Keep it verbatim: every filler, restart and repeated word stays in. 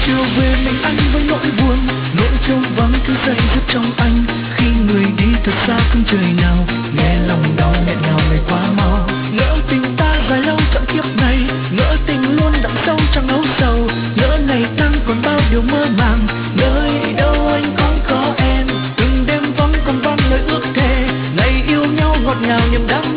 chiều về mình anh với nỗi buồn, nỗi trống vắng cứ dậy dứt trong anh. Khi người đi thật xa phương trời nào, nghe lòng đau nghẹn ngào ngày quá mau. Ngỡ tình ta dài lâu trọn kiếp này, ngỡ tình luôn đậm sâu trong ấu sầu. Ngỡ ngày tháng còn bao điều mơ màng, nơi đâu anh cũng có em. Từng đêm vắng còn vang lời ước thề, ngày yêu nhau ngọt ngào niềm đam